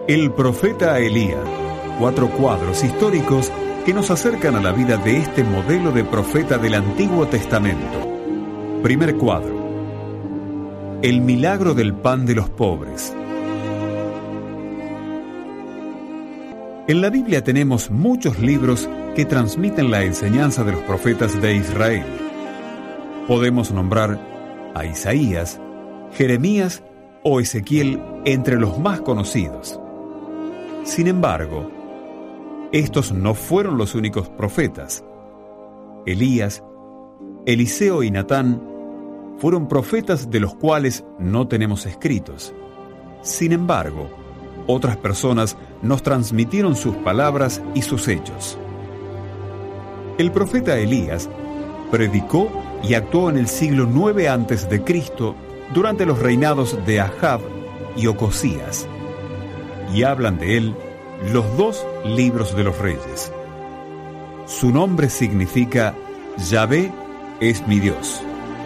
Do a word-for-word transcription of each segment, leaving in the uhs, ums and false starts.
El profeta Elías. Cuatro cuadros históricos que nos acercan a la vida de este modelo de profeta del Antiguo Testamento. Primer cuadro. El milagro del pan de los pobres. En la Biblia tenemos muchos libros que transmiten la enseñanza de los profetas de Israel. Podemos nombrar a Isaías, Jeremías o Ezequiel entre los más conocidos. Sin embargo, estos no fueron los únicos profetas. Elías, Eliseo y Natán fueron profetas de los cuales no tenemos escritos. Sin embargo, otras personas nos transmitieron sus palabras y sus hechos. El profeta Elías predicó y actuó en el siglo nueve antes de Cristo durante los reinados de Ahab y Ocosías, y hablan de él los dos libros de los reyes. Su nombre significa Yahvé es mi Dios.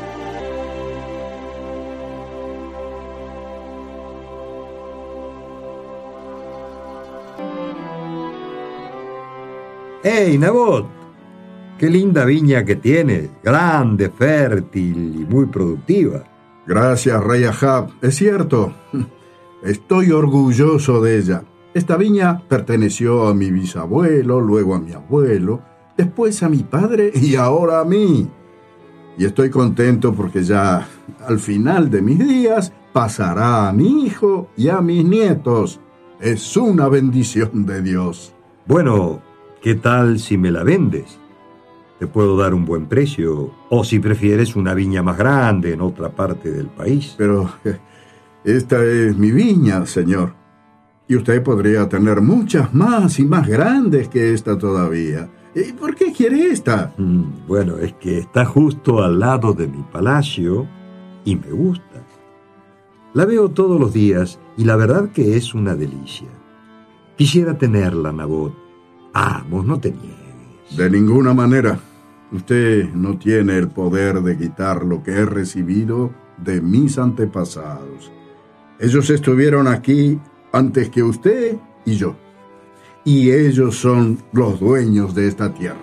¡Hey, Nabot! ¡Qué linda viña que tienes! Grande, fértil y muy productiva. Gracias, rey Ahab. Es cierto. Estoy orgulloso de ella. Esta viña perteneció a mi bisabuelo, luego a mi abuelo, después a mi padre y ahora a mí. Y estoy contento porque ya al final de mis días pasará a mi hijo y a mis nietos. Es una bendición de Dios. Bueno, ¿qué tal si me la vendes? Te puedo dar un buen precio, o si prefieres una viña más grande en otra parte del país. Pero esta es mi viña, señor. Y usted podría tener muchas más y más grandes que esta todavía. ¿Y por qué quiere esta? Mm, bueno, es que está justo al lado de mi palacio y me gusta. La veo todos los días y la verdad que es una delicia. Quisiera tenerla, Nabot. Vamos, no te niegues. De ninguna manera. Usted no tiene el poder de quitar lo que he recibido de mis antepasados. Ellos estuvieron aquí antes que usted y yo. Y ellos son los dueños de esta tierra.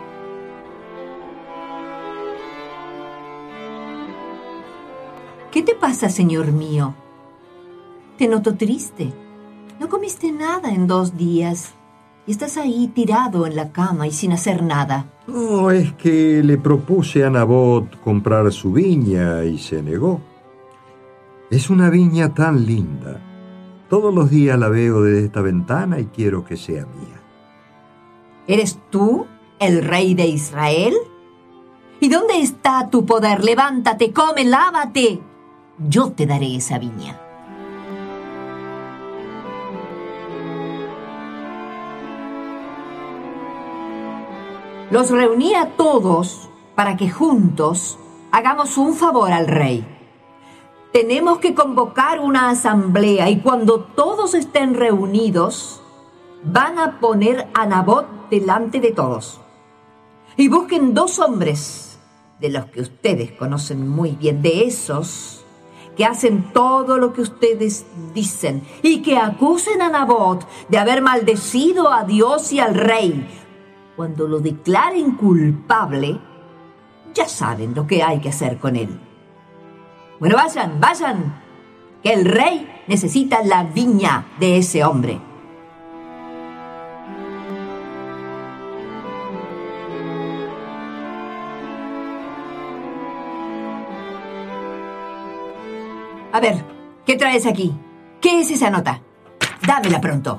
¿Qué te pasa, señor mío? Te noto triste. No comiste nada en dos días. Y estás ahí tirado en la cama y sin hacer nada. No, es que le propuse a Nabot comprar su viña y se negó. Es una viña tan linda. Todos los días la veo desde esta ventana y quiero que sea mía. ¿Eres tú el rey de Israel? ¿Y dónde está tu poder? Levántate, come, lávate. Yo te daré esa viña. Los reuní a todos para que juntos hagamos un favor al rey. Tenemos que convocar una asamblea y cuando todos estén reunidos, van a poner a Nabot delante de todos. Y busquen dos hombres, de los que ustedes conocen muy bien, de esos que hacen todo lo que ustedes dicen y que acusen a Nabot de haber maldecido a Dios y al rey. Cuando lo declaren culpable, ya saben lo que hay que hacer con él. Bueno, vayan, vayan, que el rey necesita la viña de ese hombre. A ver, ¿qué traes aquí? ¿Qué es esa nota? Dámela pronto.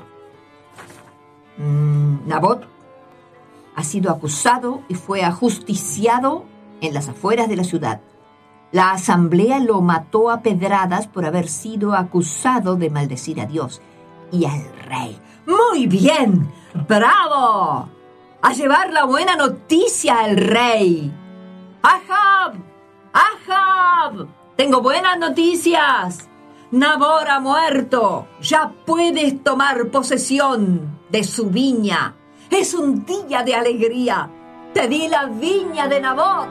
Mm, Nabot ha sido acusado y fue ajusticiado en las afueras de la ciudad. La asamblea lo mató a pedradas por haber sido acusado de maldecir a Dios y al rey. ¡Muy bien! ¡Bravo! A llevar la buena noticia al rey. ¡Ahab! ¡Ahab! Tengo buenas noticias. Nabot ha muerto. Ya puedes tomar posesión de su viña. Es un día de alegría. Te di la viña de Nabot.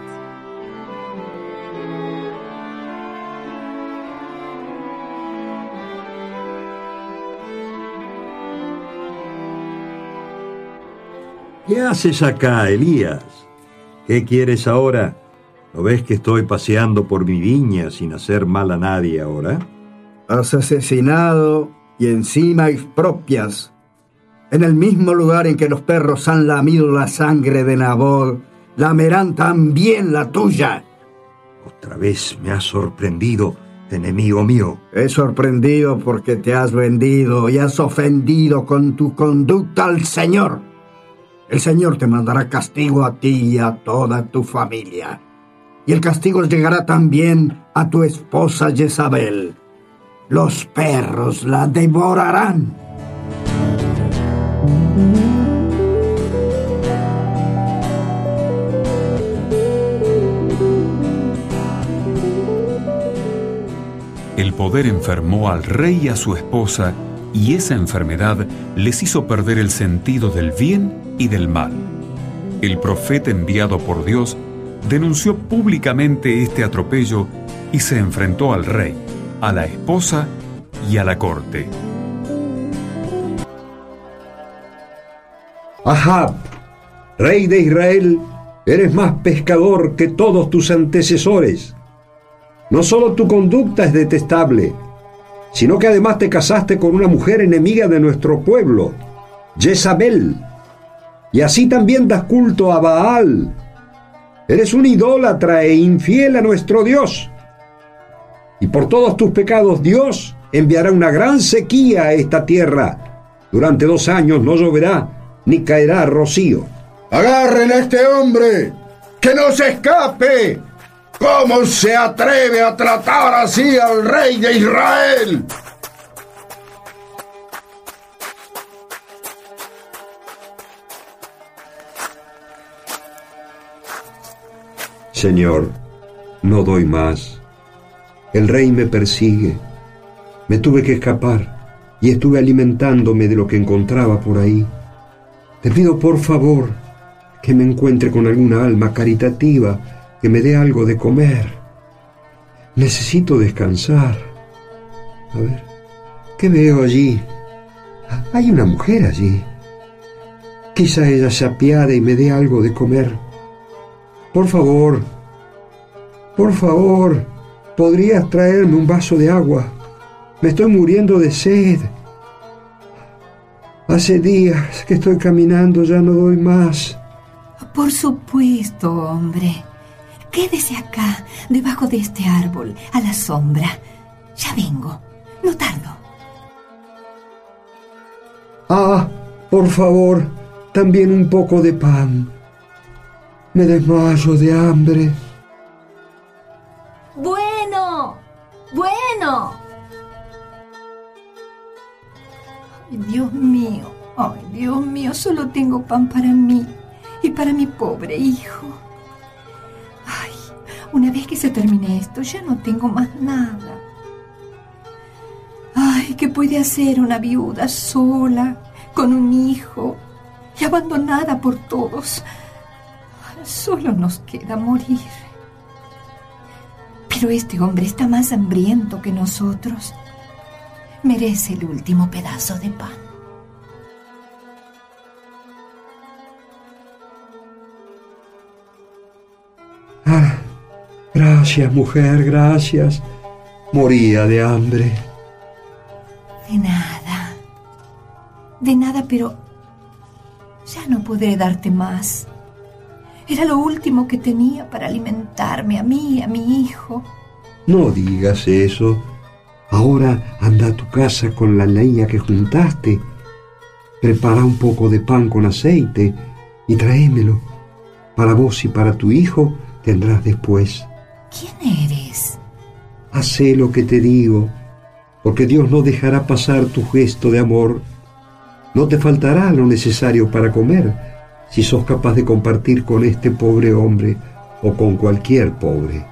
¿Qué haces acá, Elías? ¿Qué quieres ahora? ¿No ves que estoy paseando por mi viña sin hacer mal a nadie ahora? Has asesinado y encima expropias. En el mismo lugar en que los perros han lamido la sangre de Nabot, lamerán también la tuya. Otra vez me has sorprendido, enemigo mío. He sorprendido porque te has vendido y has ofendido con tu conducta al Señor. El Señor te mandará castigo a ti y a toda tu familia. Y el castigo llegará también a tu esposa Jezabel. Los perros la devorarán. El poder enfermó al rey y a su esposa, y esa enfermedad les hizo perder el sentido del bien y del mal. El profeta enviado por Dios denunció públicamente este atropello y se enfrentó al rey, a la esposa y a la corte. Ahab, rey de Israel, eres más pescador que todos tus antecesores. No solo tu conducta es detestable, sino que además te casaste con una mujer enemiga de nuestro pueblo, Jezabel, y así también das culto a Baal. Eres un idólatra e infiel a nuestro Dios. Y por todos tus pecados Dios enviará una gran sequía a esta tierra. Durante dos años no lloverá ni caerá rocío. ¡Agarren a este hombre! ¡Que no se escape! ¿Cómo se atreve a tratar así al rey de Israel? Señor, no doy más. El rey me persigue. Me tuve que escapar y estuve alimentándome de lo que encontraba por ahí. Te pido por favor que me encuentre con alguna alma caritativa que me dé algo de comer. Necesito descansar. A ver, ¿qué veo allí? Hay una mujer allí. Quizá ella se apiade y me dé algo de comer. Por favor, por favor, ¿podrías traerme un vaso de agua? Me estoy muriendo de sed. Hace días que estoy caminando, ya no doy más. Por supuesto, hombre. Quédese acá, debajo de este árbol, a la sombra. Ya vengo, no tardo. Ah, por favor, también un poco de pan. Me desmayo de hambre. Bueno, bueno. Ay, Dios mío, ay, Dios mío, solo tengo pan para mí y para mi pobre hijo. Ay, una vez que se termine esto, ya no tengo más nada. Ay, ¿qué puede hacer una viuda sola, con un hijo y abandonada por todos? Solo nos queda morir. Pero este hombre está más hambriento que nosotros. Merece el último pedazo de pan. Ah, gracias, mujer, gracias. Moría de hambre. De nada. De nada, pero ya no podré darte más. Era lo último que tenía para alimentarme a mí y a mi hijo. No digas eso. Ahora anda a tu casa con la leña que juntaste. Prepara un poco de pan con aceite y tráemelo. Para vos y para tu hijo tendrás después. ¿Quién eres? Hacé lo que te digo, porque Dios no dejará pasar tu gesto de amor. No te faltará lo necesario para comer, si sos capaz de compartir con este pobre hombre o con cualquier pobre.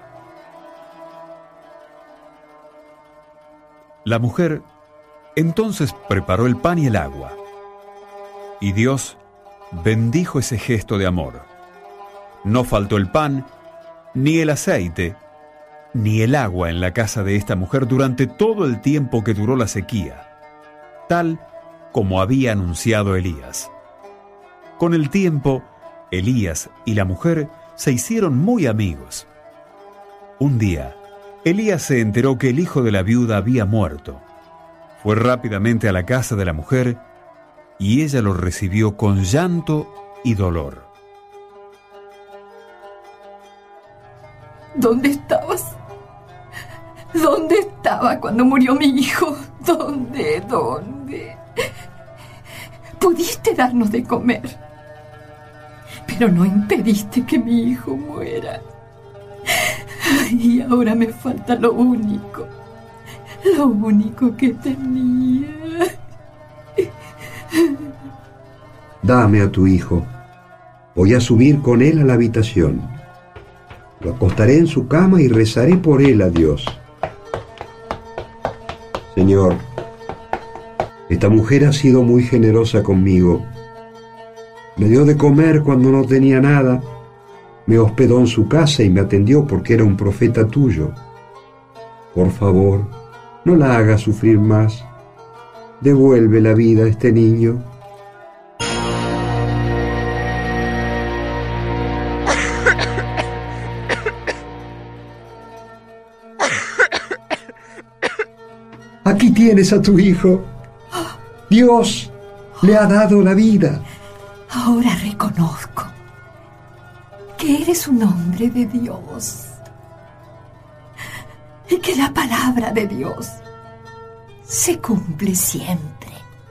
La mujer entonces preparó el pan y el agua, y Dios bendijo ese gesto de amor. No faltó el pan, ni el aceite, ni el agua en la casa de esta mujer durante todo el tiempo que duró la sequía, tal como había anunciado Elías. Con el tiempo, Elías y la mujer se hicieron muy amigos. Un día, Elías se enteró que el hijo de la viuda había muerto. Fue rápidamente a la casa de la mujer y ella lo recibió con llanto y dolor. ¿Dónde estabas? ¿Dónde estaba cuando murió mi hijo? ¿Dónde? ¿Dónde? Pudiste darnos de comer, pero no impediste que mi hijo muera. Y ahora me falta lo único, lo único que tenía. Dame a tu hijo. Voy a subir con él a la habitación. Lo acostaré en su cama y rezaré por él a Dios. Señor, esta mujer ha sido muy generosa conmigo. Me dio de comer cuando no tenía nada. Me hospedó en su casa y me atendió porque era un profeta tuyo. Por favor, no la hagas sufrir más. Devuelve la vida a este niño. Aquí tienes a tu hijo. Dios le ha dado la vida. Ahora reconozco que eres un hombre de Dios y que la palabra de Dios se cumple siempre.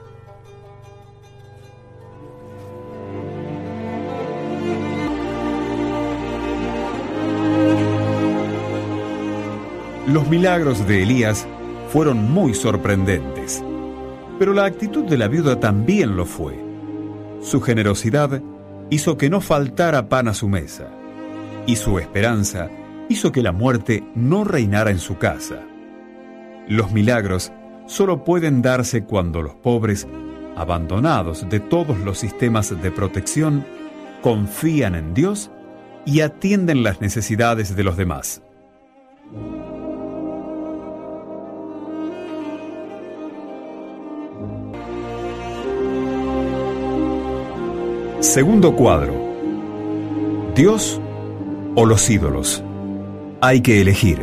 Los milagros de Elías fueron muy sorprendentes, pero la actitud de la viuda también lo fue. Su generosidad hizo que no faltara pan a su mesa, y su esperanza hizo que la muerte no reinara en su casa. Los milagros solo pueden darse cuando los pobres, abandonados de todos los sistemas de protección, confían en Dios y atienden las necesidades de los demás. Segundo cuadro. ¿Dios o los ídolos? Hay que elegir.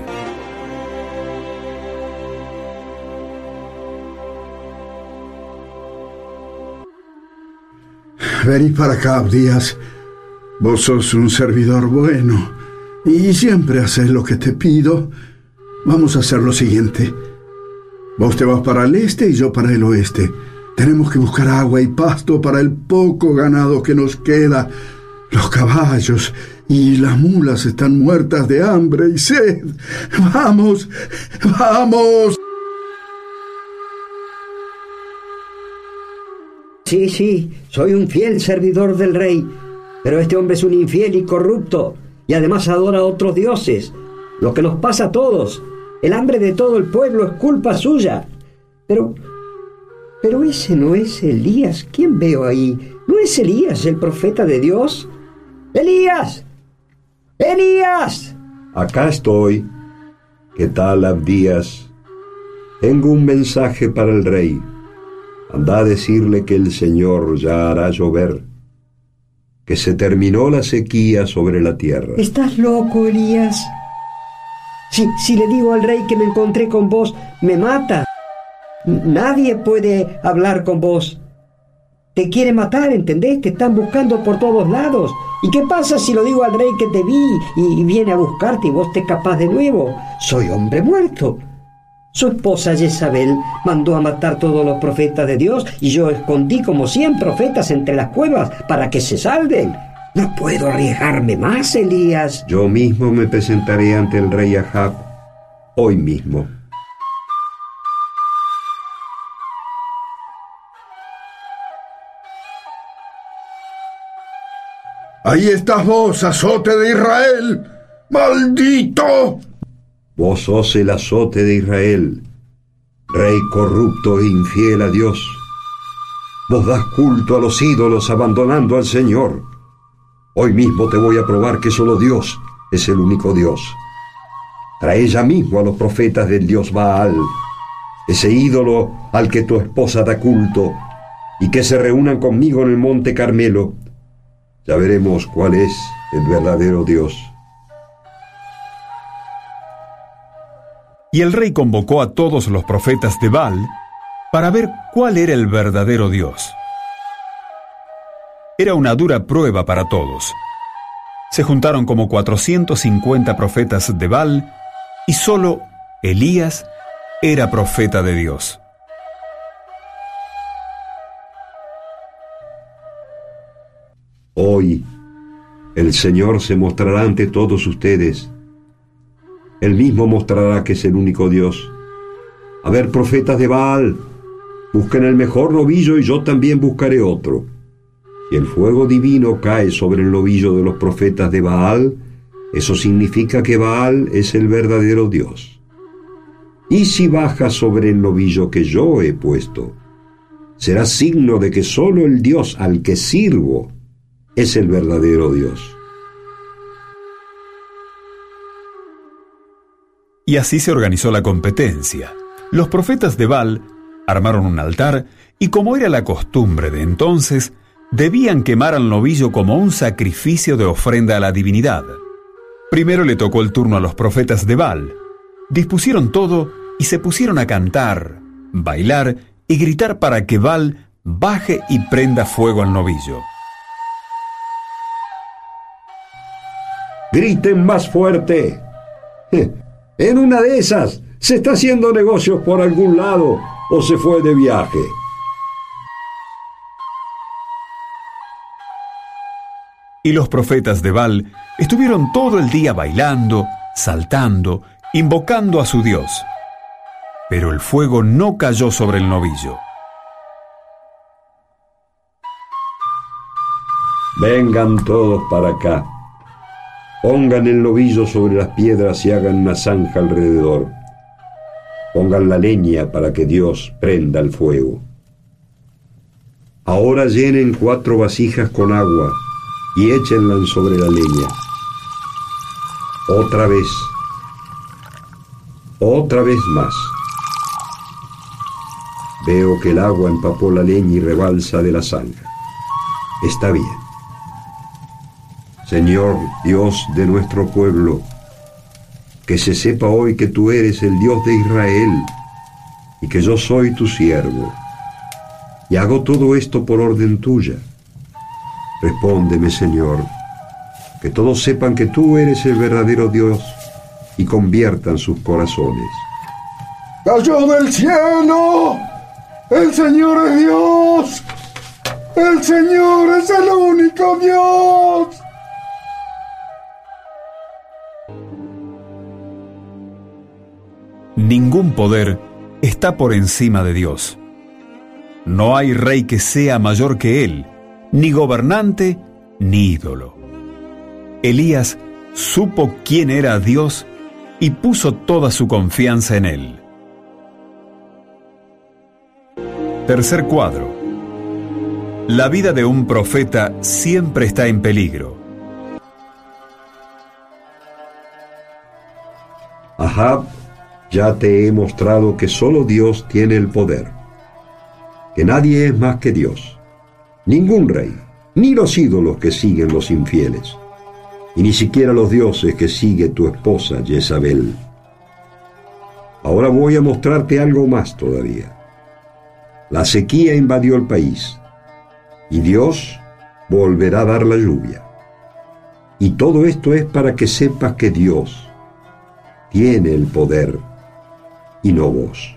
Venid para acá, Abdías. Vos sos un servidor bueno y siempre haces lo que te pido. Vamos a hacer lo siguiente. Vos te vas para el este y yo para el oeste. Tenemos que buscar agua y pasto para el poco ganado que nos queda. Los caballos y las mulas están muertas de hambre y sed. ¡Vamos! ¡Vamos! Sí, sí, soy un fiel servidor del rey, pero este hombre es un infiel y corrupto, y además adora a otros dioses. Lo que nos pasa a todos, el hambre de todo el pueblo es culpa suya. Pero... Pero ese no es Elías. ¿Quién veo ahí? ¿No es Elías el profeta de Dios? ¡Elías! ¡Elías! Acá estoy. ¿Qué tal, Abdías? Tengo un mensaje para el rey. Anda a decirle que el Señor ya hará llover, que se terminó la sequía sobre la tierra. ¿Estás loco, Elías? Si, si le digo al rey que me encontré con vos, me mata. Nadie puede hablar con vos. Te quiere matar, ¿entendés? Te están buscando por todos lados. ¿Y qué pasa si lo digo al rey que te vi y viene a buscarte y vos te escapás de nuevo? Soy hombre muerto. Su esposa Jezabel mandó a matar todos los profetas de Dios y yo escondí como cien profetas entre las cuevas para que se salven. No puedo arriesgarme más, Elías. Yo mismo me presentaré ante el rey Ahab hoy mismo. ¡Ahí estás vos, azote de Israel! ¡Maldito! Vos sos el azote de Israel, rey corrupto e infiel a Dios. Vos das culto a los ídolos abandonando al Señor. Hoy mismo te voy a probar que solo Dios es el único Dios. Trae ya mismo a los profetas del Dios Baal, ese ídolo al que tu esposa da culto, y que se reúnan conmigo en el monte Carmelo, Ya veremos cuál es el verdadero Dios. Y el rey convocó a todos los profetas de Baal para ver cuál era el verdadero Dios. Era una dura prueba para todos. Se juntaron como cuatrocientos cincuenta profetas de Baal y solo Elías era profeta de Dios. Hoy el Señor se mostrará ante todos ustedes. Él mismo mostrará que es el único Dios. A ver, profetas de Baal, busquen el mejor novillo y yo también buscaré otro. Si el fuego divino cae sobre el novillo de los profetas de Baal, eso significa que Baal es el verdadero Dios. Y si baja sobre el novillo que yo he puesto, será signo de que solo el Dios al que sirvo es el verdadero Dios. Y así se organizó la competencia. Los profetas de Baal armaron un altar y, como era la costumbre de entonces, debían quemar al novillo como un sacrificio de ofrenda a la divinidad. Primero le tocó el turno a los profetas de Baal. Dispusieron todo y se pusieron a cantar, bailar y gritar para que Baal baje y prenda fuego al novillo. ¡Griten más fuerte! En una de esas se está haciendo negocios por algún lado o se fue de viaje. Y los profetas de Baal estuvieron todo el día bailando, saltando, invocando a su Dios. Pero el fuego no cayó sobre el novillo. Vengan todos para acá. Pongan el novillo sobre las piedras y hagan una zanja alrededor. Pongan la leña para que Dios prenda el fuego. Ahora llenen cuatro vasijas con agua y échenla sobre la leña. Otra vez. Otra vez más. Veo que el agua empapó la leña y rebalsa de la zanja. Está bien. Señor, Dios de nuestro pueblo, que se sepa hoy que tú eres el Dios de Israel y que yo soy tu siervo. Y hago todo esto por orden tuya. Respóndeme, Señor, que todos sepan que tú eres el verdadero Dios y conviertan sus corazones. ¡Cayó del cielo! ¡El Señor es Dios! ¡El Señor es el único Dios! Ningún poder está por encima de Dios. No hay rey que sea mayor que él, ni gobernante, ni ídolo. Elías supo quién era Dios y puso toda su confianza en él. Tercer cuadro. La vida de un profeta siempre está en peligro. Ahab, ya te he mostrado que solo Dios tiene el poder, que nadie es más que Dios, ningún rey, ni los ídolos que siguen los infieles, y ni siquiera los dioses que sigue tu esposa Jezabel. Ahora voy a mostrarte algo más todavía. La sequía invadió el país, y Dios volverá a dar la lluvia. Y todo esto es para que sepas que Dios tiene el poder y no vos.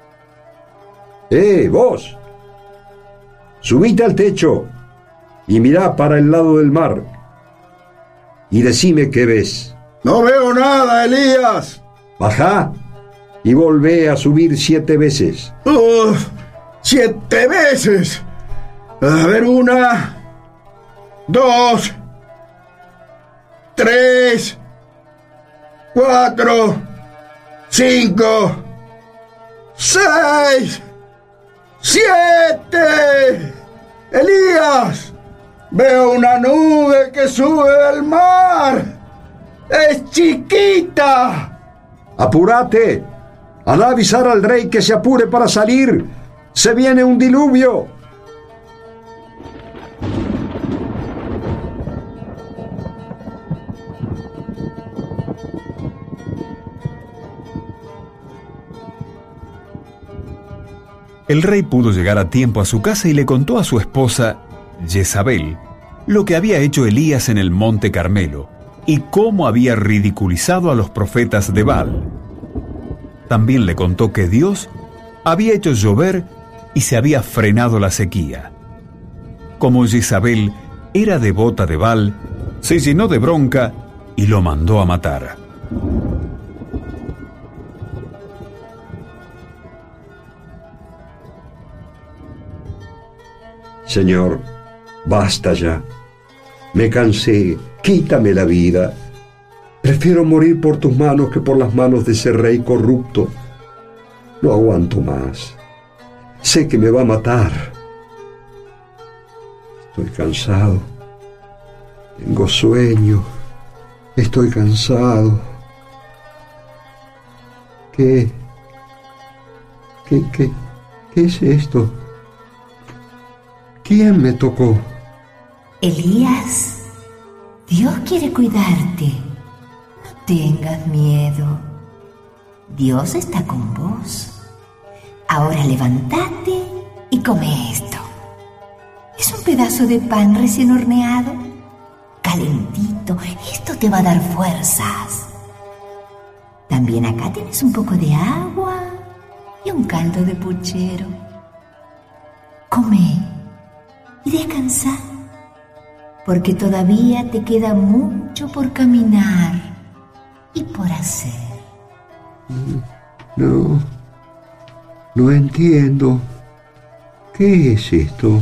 ¡Eh, vos! Subite al techo y mirá para el lado del mar y decime qué ves. No veo nada, Elías. Bajá y volvé a subir siete veces. Uh, ¡Siete veces! A ver, una, dos, tres, cuatro, cinco, seis, siete. Elías, veo una nube que sube del mar. Es chiquita. ¡Apúrate! ¡Anda a avisar al rey que se apure para salir! ¡Se viene un diluvio! El rey pudo llegar a tiempo a su casa y le contó a su esposa, Jezabel, lo que había hecho Elías en el monte Carmelo y cómo había ridiculizado a los profetas de Baal. También le contó que Dios había hecho llover y se había frenado la sequía. Como Jezabel era devota de Baal, se llenó de bronca y lo mandó a matar. Señor, basta ya. Me cansé, quítame la vida. Prefiero morir por tus manos que por las manos de ese rey corrupto. No aguanto más. Sé que me va a matar. Estoy cansado. Tengo sueño. Estoy cansado. ¿Qué? ¿Qué, qué, qué es esto? ¿Quién me tocó? Elías, Dios quiere cuidarte. No tengas miedo. Dios está con vos. Ahora levántate y come esto. Es un pedazo de pan recién horneado, calentito. Esto te va a dar fuerzas. También acá tienes un poco de agua y un caldo de puchero. Come y descansa, porque todavía te queda mucho por caminar y por hacer. No, no entiendo. ¿Qué es esto?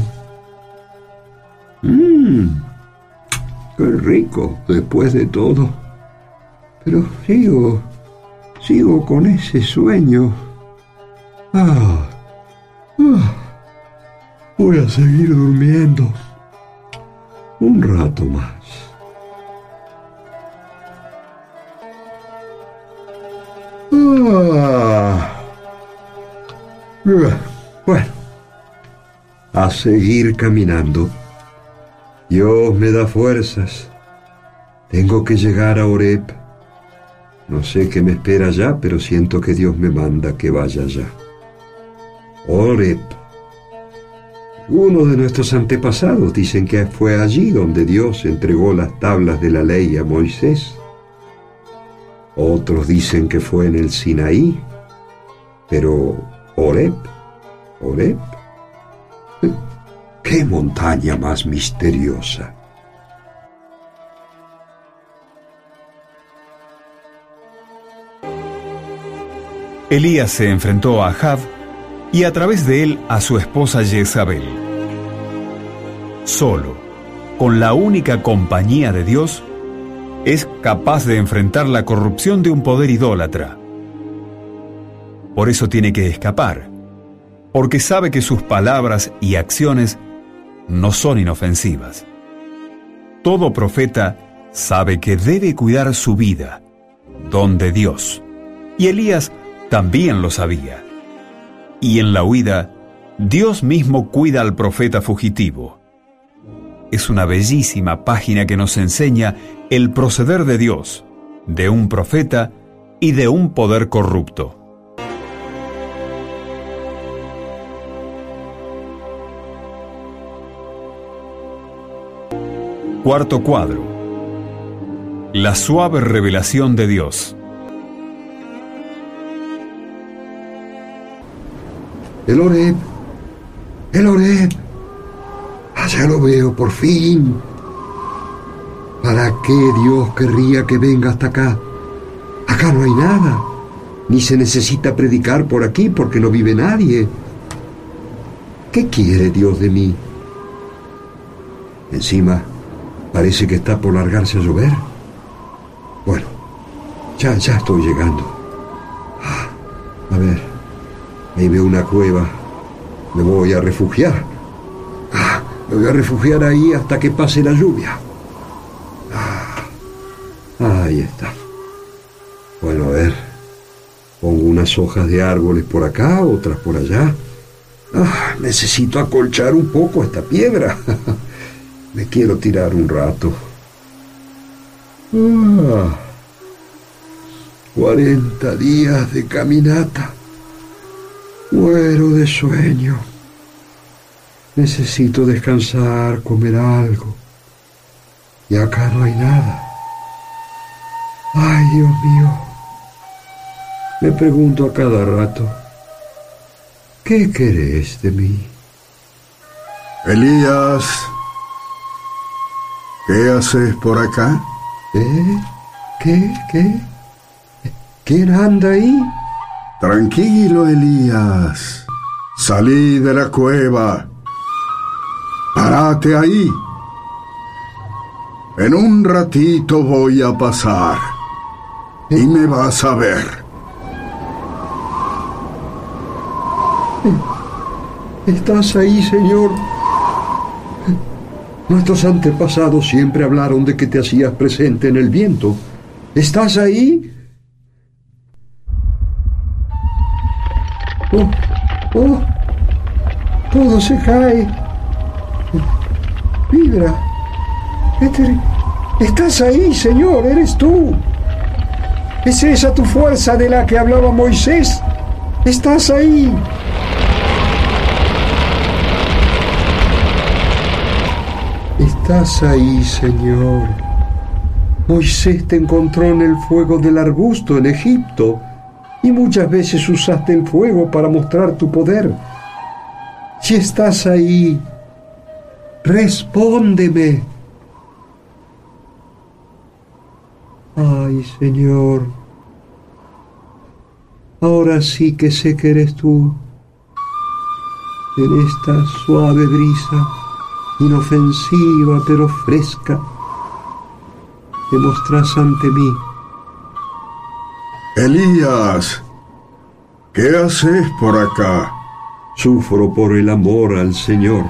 Mmm, qué rico después de todo. Pero sigo, sigo con ese sueño. Ah, ah. Voy a seguir durmiendo un rato más. Ah. Bueno, a seguir caminando. Dios me da fuerzas. Tengo que llegar a Horeb. No sé qué me espera allá, pero siento que Dios me manda que vaya allá. Horeb. Uno de nuestros antepasados dicen que fue allí donde Dios entregó las tablas de la ley a Moisés. Otros dicen que fue en el Sinaí. Pero Horeb, Horeb, ¡qué montaña más misteriosa! Elías se enfrentó a Ahab y a través de él a su esposa Jezabel. Solo, con la única compañía de Dios, es capaz de enfrentar la corrupción de un poder idólatra. Por eso tiene que escapar, porque sabe que sus palabras y acciones no son inofensivas. Todo profeta sabe que debe cuidar su vida, don de Dios, y Elías también lo sabía. Y en la huida, Dios mismo cuida al profeta fugitivo. Es una bellísima página que nos enseña el proceder de Dios, de un profeta y de un poder corrupto. Cuarto cuadro. La suave revelación de Dios. El Horeb, el Horeb, allá lo veo por fin. ¿Para qué Dios querría que venga hasta acá? Acá no hay nada, ni se necesita predicar por aquí porque no vive nadie. ¿Qué quiere Dios de mí? Encima, parece que está por largarse a llover. Bueno, ya, ya estoy llegando. A ver, ahí veo una cueva. Me voy a refugiar. Ah, me voy a refugiar ahí hasta que pase la lluvia. Ah, ahí está. Bueno, a ver. Pongo unas hojas de árboles por acá, otras por allá. Ah, necesito acolchar un poco esta piedra. Me quiero tirar un rato. Ah, cuarenta días de caminata. Muero de sueño. Necesito descansar, comer algo. Y acá no hay nada. Ay, Dios mío. Me pregunto a cada rato, ¿qué querés de mí? Elías, ¿qué haces por acá? ¿Eh? ¿Qué? ¿Qué? ¿Quién anda ahí? Tranquilo, Elías. Salí de la cueva. Párate ahí. En un ratito voy a pasar. Y me vas a ver. ¿Estás ahí, Señor? Nuestros antepasados siempre hablaron de que te hacías presente en el viento. ¿Estás ahí? Oh, oh, todo se cae. Vibra. Este, estás ahí, Señor, eres tú. ¿Es esa tu fuerza de la que hablaba Moisés? Estás ahí. Estás ahí, Señor. Moisés te encontró en el fuego del arbusto en Egipto y muchas veces usaste el fuego para mostrar tu poder. Si estás ahí, respóndeme. Ay, Señor, ahora sí que sé que eres tú. En esta suave brisa, inofensiva pero fresca, te mostrás ante mí. Elías, ¿qué haces por acá? Sufro por el amor al Señor,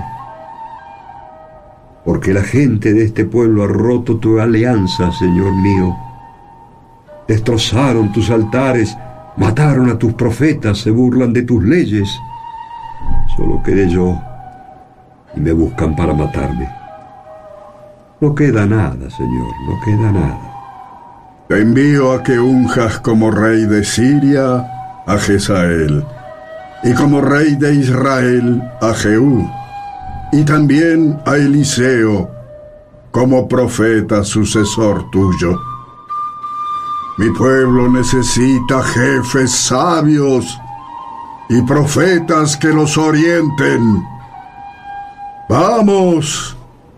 porque la gente de este pueblo ha roto tu alianza, Señor mío. Destrozaron tus altares, mataron a tus profetas, se burlan de tus leyes. Solo quedé yo y me buscan para matarme. No queda nada, Señor, no queda nada. Te envío a que unjas como rey de Siria a Jezael, y como rey de Israel a Jehú, y también a Eliseo como profeta sucesor tuyo. Mi pueblo necesita jefes sabios y profetas que los orienten. ¡Vamos!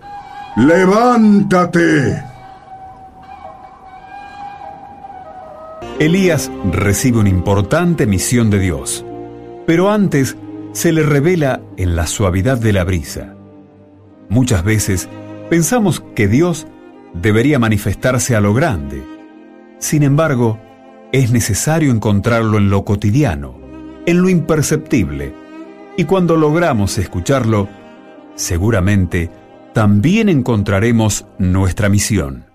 ¡Levántate! Elías recibe una importante misión de Dios, pero antes se le revela en la suavidad de la brisa. Muchas veces pensamos que Dios debería manifestarse a lo grande. Sin embargo, es necesario encontrarlo en lo cotidiano, en lo imperceptible, y cuando logramos escucharlo, seguramente también encontraremos nuestra misión.